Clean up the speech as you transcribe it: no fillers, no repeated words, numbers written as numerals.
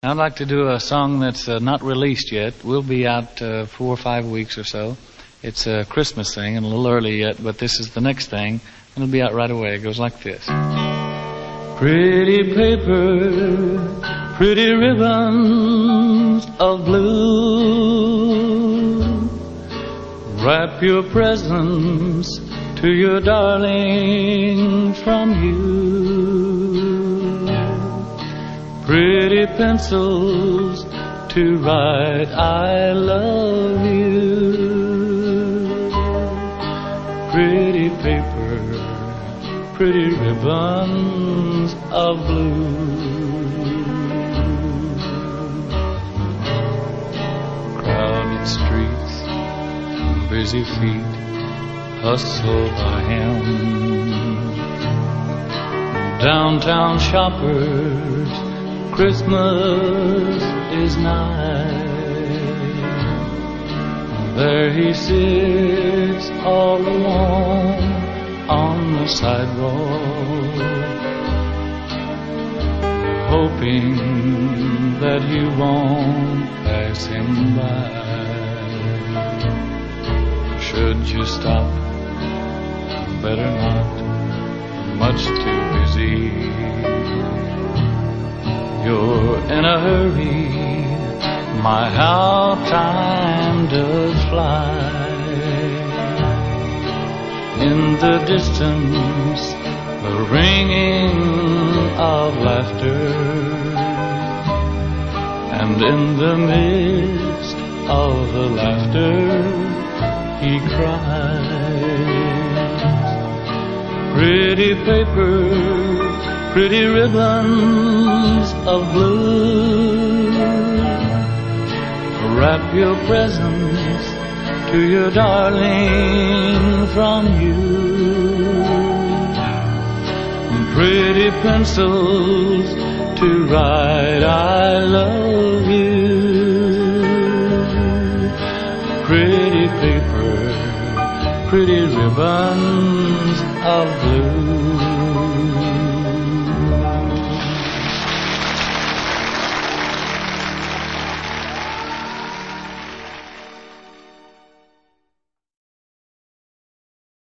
I'd like to do a song that's not released yet. We'll be out 4 or 5 weeks or so. It's a Christmas thing and a little early yet, but this is the next thing, and it'll be out right away. It goes like this. Pretty paper, pretty ribbons of blue, wrap your presents to your darling from you. Pretty pencils to write I love you. Pretty paper, pretty ribbons of blue. Crowded streets, busy feet, hustle by him. Downtown shoppers, Christmas is nigh. There he sits all alone on the sidewalk, hoping that you won't pass him by. Should you stop? Better not, much too busy. You're in a hurry, my how time does fly. In the distance, the ringing of laughter, and in the midst of the laughter, he cries. Pretty paper, pretty ribbons of blue, wrap your presents to your darling from you. Pretty pencils to write I love you. Pretty paper, pretty ribbons of blue.